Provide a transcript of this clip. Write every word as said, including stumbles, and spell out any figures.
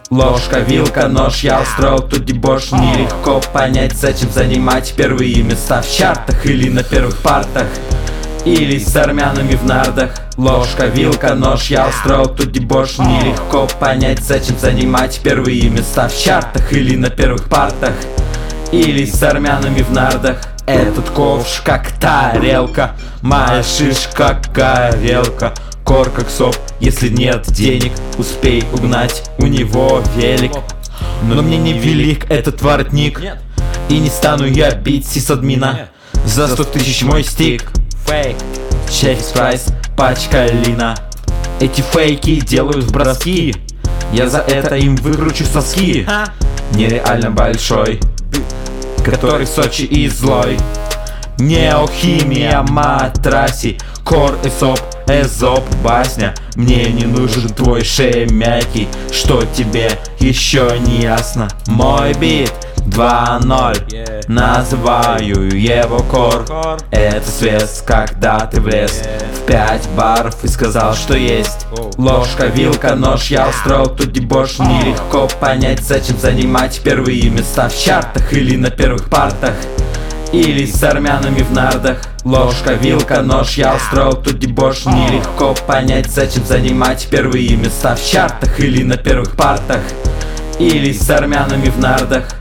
Ложка, вилка, нож, я устроил тут дебош. Нелегко понять, зачем занимать первые места в чартах или на первых партах, или с армянами в нардах. Ложка, вилка, нож, я устроил тут дебош. Нелегко понять, зачем занимать первые места в чартах или на первых партах, или с армянами в нардах. Этот ковш как тарелка, моя шишка горелка. Кор как соп, если нет денег, успей угнать у него велик. Но мне не велик этот воротник, и не стану я бить сисадмина за сто тысяч мой стик. Фейк, чефис прайс, пачка лина. Эти фейки делают броски, я за это им выкручу соски. Нереально большой, который в Сочи и злой. Неохимия, матраси, кор, эсоп, эзоп, басня. Мне не нужен твой шемякий, что тебе еще не ясно. Мой бит два ноль, yeah. Называю его кор. Это свет, когда ты влез в пять баров и сказал, что есть. Ложка, вилка, нож, я устроил тут дебош. Нелегко понять, зачем занимать первые места в чартах или на первых партах, или с армянами в нардах. Ложка, вилка, нож, я устроил тут дебош. Нелегко понять, зачем занимать первые места в чартах или на первых партах, или с армянами в нардах.